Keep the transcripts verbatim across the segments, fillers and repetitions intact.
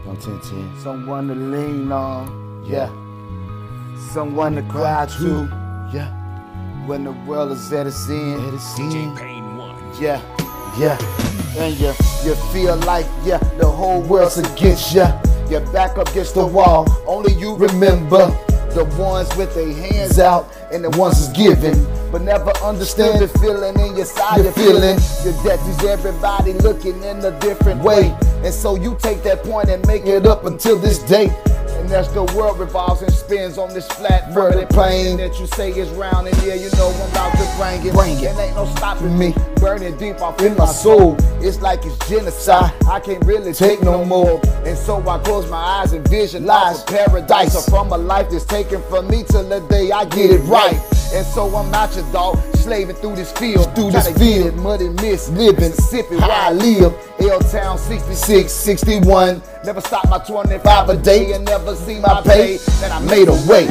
Young ten ten. Someone to lean on, yeah. Someone to cry to, yeah. When the world is at its end, at its end. Yeah, yeah. And you, you feel like, yeah, the whole world's against you. You're back up against the wall, only you remember the ones with their hands out and the ones is giving, but never understand the feeling in your side. You're feeling your death is everybody looking in a different way, and so you take that point and make it up until this day. And as the world revolves and spins on this flat verted plane that you say is round, and yeah, you know I'm about to bring it. Bring it. And ain't no stopping me. Burning deep off in my soul. It's like it's genocide. I can't really take no more. And so I close my eyes and visualize a paradise, or from a life that's taken from me till the day I get it right. And so I'm not your dog, slaving through this field, through this field, muddy mist, living, sipping where I live. L-Town sixty-six, sixty-one. Never stop my twenty-five a day and never see my pay. Then I made a way.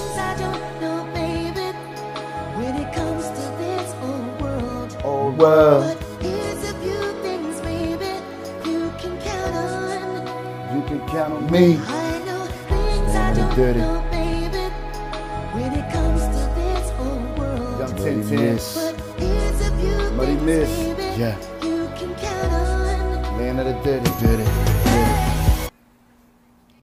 Old world. But here's a few things, baby, you can count on. You can count on me. I know things I don't dirty. know, baby, when it comes to this old world. Young ten ten. But here's a few Muddy things, Miss. baby, Yeah. you can count on. Land of the dirty, dirty.